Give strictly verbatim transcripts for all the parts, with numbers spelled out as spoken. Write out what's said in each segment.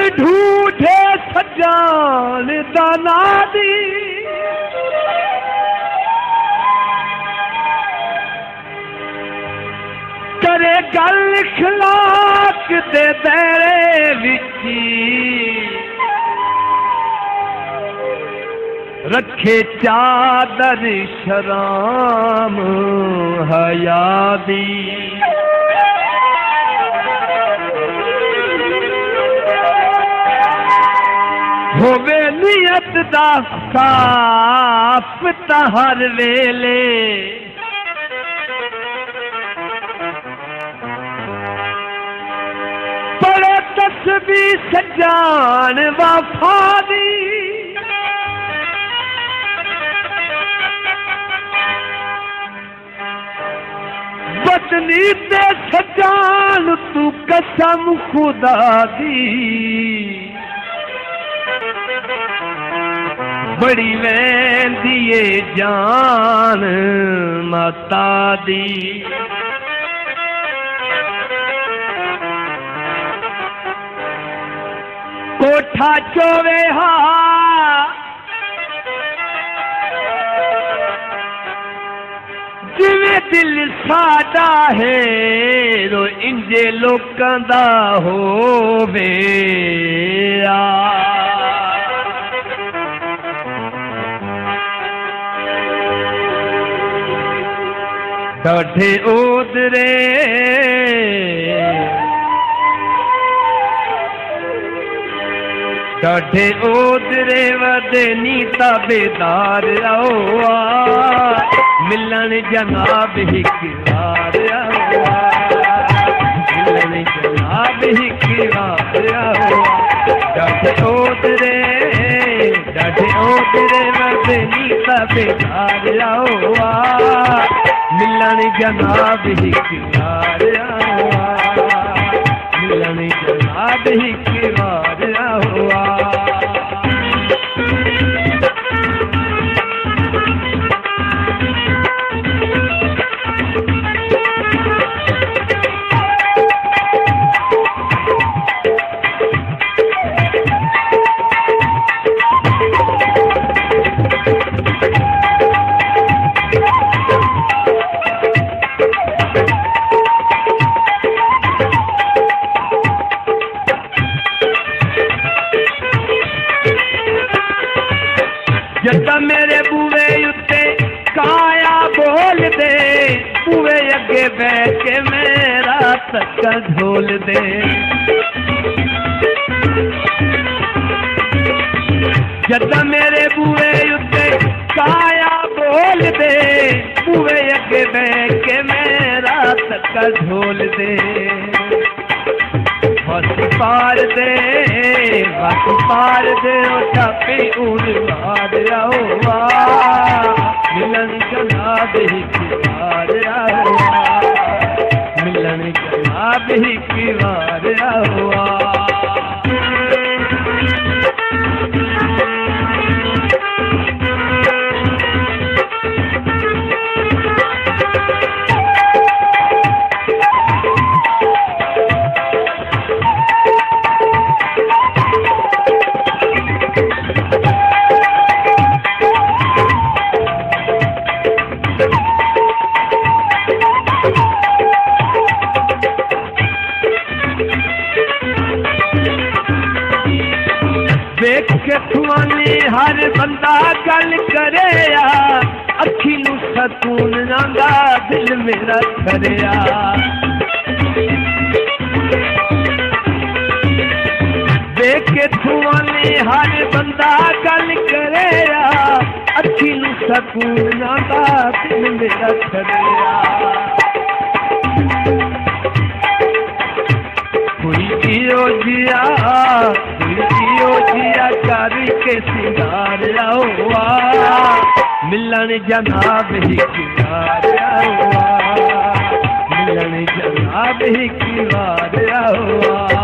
ढूंढे सजान दाना दी करे गल खलाक दे तेरे विची रखे चादर शराम हया दी होवे नियत दा साफ हर वेले पढ़े तस्बीह सजान वफा दी बदनी ते सजान तू कसम खुदा दी बड़ी वैंदी जान माता दी कोठा चोवे हा जिवें दिल साडा है रो इंजे लोकां दा होवे आ डाढे ओदरे डाढे ओदरे वदे नीता बेदार आओ मिलन जनाब हिकवार आओ मिलन जनाब हिकवार आओ डाढे ओदरे डाढे ओदरे वदे नीता बेदार आओ मिलन जनाब हिकवार आओ मिलन जनाब हिकवार आओ जदा मेरे बूवे उत्ते काया बोल दे बूवे अगे बैठ के मेरा तक्का ढोल दे जदा मेरे बूवे उत्ते काया बोल दे बूवे अगे बैठ के मेरा तक्का ढोल दे बस पार दे बस पार दे चापी उड़वार आओ मिलन जनाब हिकवार आओ मिलन जनाब हिकवार आओ देख के थुआनी हर बंदा गल करे अखी नू सकून आंदा दिल मेरा खरिया देख के थुआनी हर बंदा गल करे अखी नू सकून आंदा दिल मेरा खरिया कोई जियो जिया जियो जिया करके सिंगार आओ मिलन जनाब हिकवार आओ मिलन जनाब हिकवार आओ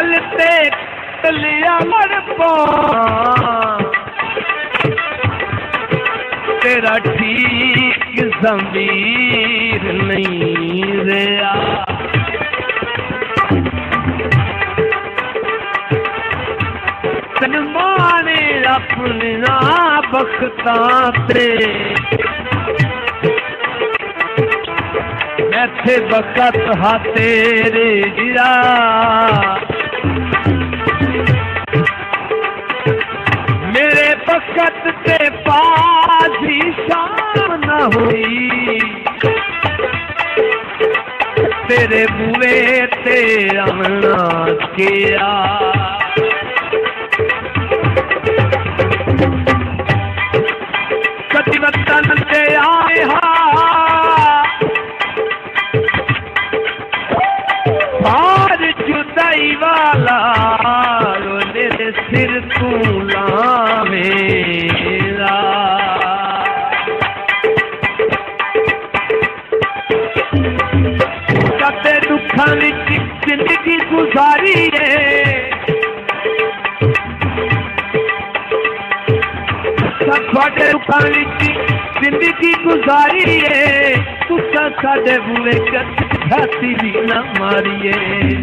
गलते लिया मरपा तेरा ठीक ज़मीर नहीं रहा तन माने अपने ना बख्ता ते मैथे बखत हा तेरे गिरा मेरे बखत ते पाजी शाम न हुई तेरे बुए ते आना किया कति वतन ते आए हा बार जुदाई वाला मेरे सिर तू मेरा कते दुखा विच जिंदगी गुजारी है थोड़े दुखा विच जिंदगी गुजारी है तुसा साडे बुए छाती भी न मारिए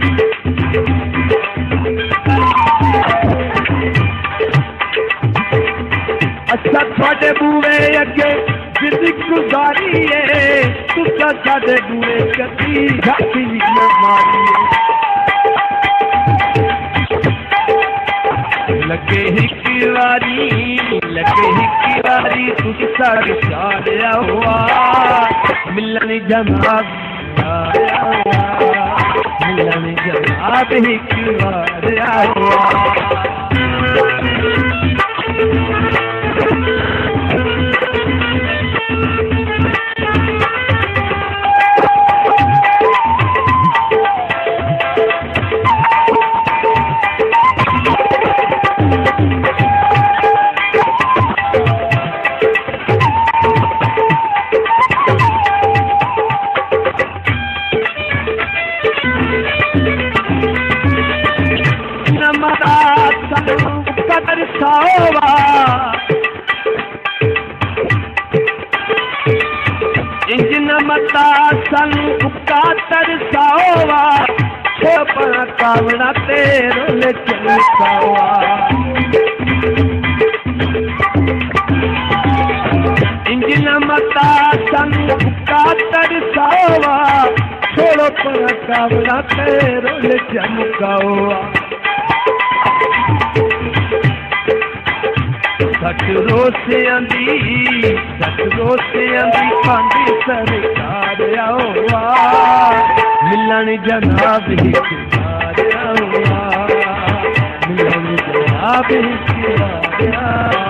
अच्छा थोड़े बुए अगे जिंदगी गुजारी है तुसा साडे बुए कदी छाती भी न मारिए लगे हिक वारी लगे हिक वारी तुसा चालिया हुआ मिलन जनाब मिलन जनाब हिक वार हुआ कदर सावा इंजन मता सन का तरसावा छोपना कावना तेरो ले चलसावा इंजन मता सन का तरसावा छोड़ो पना कावना तेरो ले चमकावा सच रोसे आंदी सच रोसे आंदी पांदी सरकार आओ मिलन जनाब हिक बार आओ मिलन जनाब हिक बार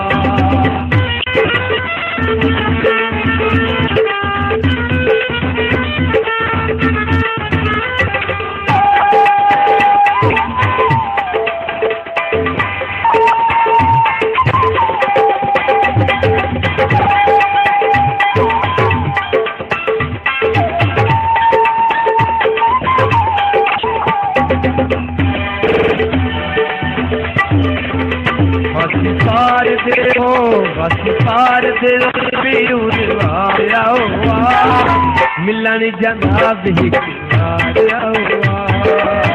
पार दे हो बस पार दे मिलन जनाब हिक बार आओ